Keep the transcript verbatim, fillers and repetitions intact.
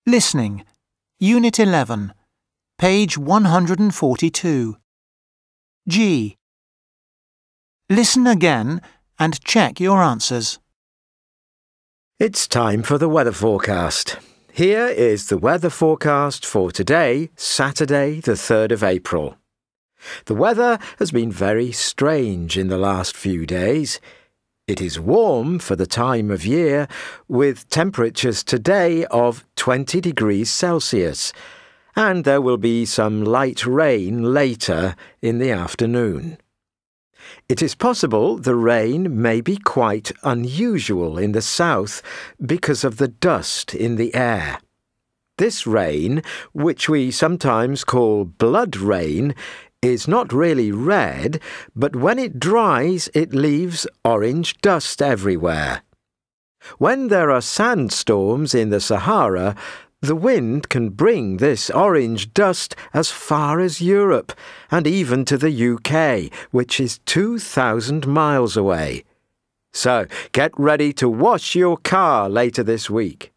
Listening, Unit eleven, page one hundred forty-two. G. Listen again and check your answers. It's time for the weather forecast. Here is the weather forecast for today, Saturday, the third of April. The weather has been very strange in the last few days. It is warm for the time of year, with temperatures today of twenty degrees Celsius, and there will be some light rain later in the afternoon. It is possible the rain may be quite unusual in the south because of the dust in the air. This rain, which we sometimes call blood rain, is not really red, but when it dries, it leaves orange dust everywhere. When there are sandstorms in the Sahara, the wind can bring this orange dust as far as Europe and even to the U K, which is two thousand miles away. So get ready to wash your car later this week.